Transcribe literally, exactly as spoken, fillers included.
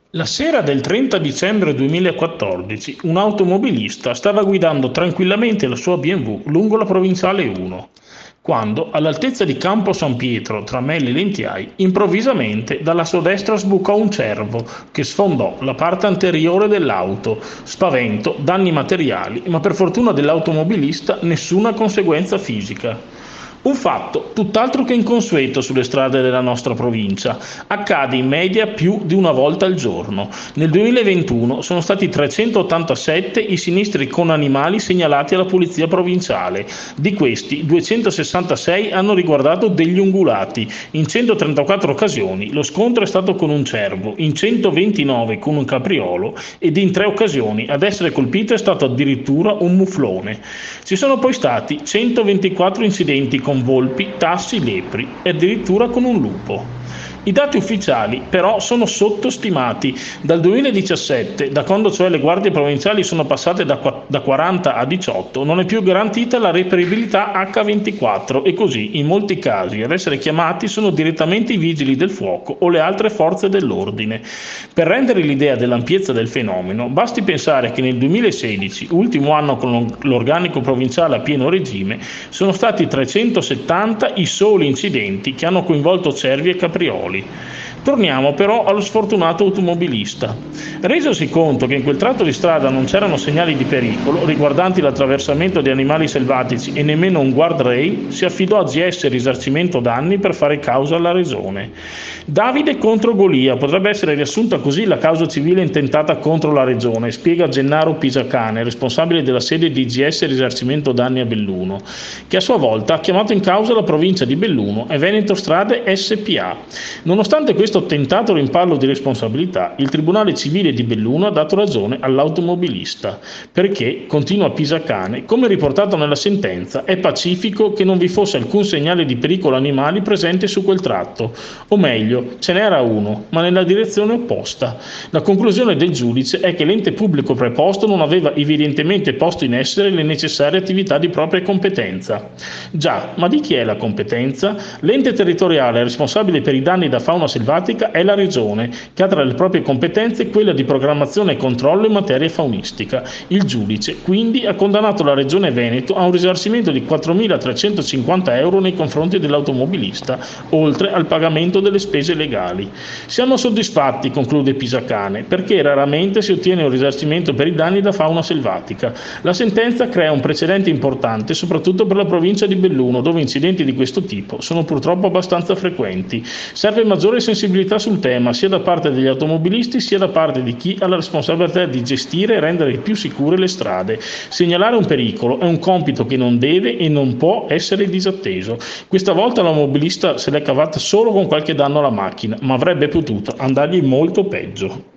La sera del trenta dicembre duemilaquattordici un automobilista stava guidando tranquillamente la sua B M W lungo la provinciale uno, quando, all'altezza di Campo San Pietro, tra Melli e Lentiai, improvvisamente dalla sua destra sbucò un cervo che sfondò la parte anteriore dell'auto. Spavento, danni materiali, ma per fortuna dell'automobilista nessuna conseguenza fisica. Un fatto tutt'altro che inconsueto sulle strade della nostra provincia. Accade in media più di una volta al giorno. Nel duemilaventuno sono stati trecentottantasette i sinistri con animali segnalati alla Polizia Provinciale. Di questi, duecentosessantasei hanno riguardato degli ungulati. In centotrentaquattro occasioni lo scontro è stato con un cervo, in centoventinove con un capriolo ed in tre occasioni ad essere colpito è stato addirittura un muflone. Ci sono poi stati centoventiquattro incidenti con volpi, tassi, lepri e addirittura con un lupo. I dati ufficiali però sono sottostimati. Dal duemiladiciassette, da quando cioè le guardie provinciali sono passate da, da quaranta a diciotto, non è più garantita la reperibilità acca ventiquattro e così in molti casi ad essere chiamati sono direttamente i vigili del fuoco o le altre forze dell'ordine. Per rendere l'idea dell'ampiezza del fenomeno, basti pensare che nel duemilasedici, ultimo anno con l'organico provinciale a pieno regime, sono stati trecentosettanta i soli incidenti che hanno coinvolto cervi e caprioli. Torniamo però allo sfortunato automobilista. Resosi conto che in quel tratto di strada non c'erano segnali di pericolo riguardanti l'attraversamento di animali selvatici e nemmeno un guardrail, si affidò a G S Risarcimento Danni per fare causa alla Regione. Davide contro Golia, potrebbe essere riassunta così la causa civile intentata contro la Regione, spiega Gennaro Pisacane, responsabile della sede di G S Risarcimento Danni a Belluno, che a sua volta ha chiamato in causa la provincia di Belluno e Veneto Strade S P A. Nonostante questo tentato rimpallo di responsabilità, il Tribunale Civile di Belluno ha dato ragione all'automobilista, perché, continua Pisacane, come riportato nella sentenza, è pacifico che non vi fosse alcun segnale di pericolo animali presente su quel tratto, o meglio, ce n'era uno, ma nella direzione opposta. La conclusione del giudice è che l'ente pubblico preposto non aveva evidentemente posto in essere le necessarie attività di propria competenza. Già, ma di chi è la competenza? L'ente territoriale responsabile per i danni da fauna selvatica è la Regione, che ha tra le proprie competenze quella di programmazione e controllo in materia faunistica. Il giudice, quindi, ha condannato la Regione Veneto a un risarcimento di quattromilatrecentocinquanta euro nei confronti dell'automobilista, oltre al pagamento delle spese legali. Siamo soddisfatti, conclude Pisacane, perché raramente si ottiene un risarcimento per i danni da fauna selvatica. La sentenza crea un precedente importante, soprattutto per la provincia di Belluno, dove incidenti di questo tipo sono purtroppo abbastanza frequenti. Serve maggiore sensibilità sul tema, sia da parte degli automobilisti, sia da parte di chi ha la responsabilità di gestire e rendere più sicure le strade. Segnalare un pericolo è un compito che non deve e non può essere disatteso. Questa volta l'automobilista se l'è cavata solo con qualche danno alla macchina, ma avrebbe potuto andargli molto peggio.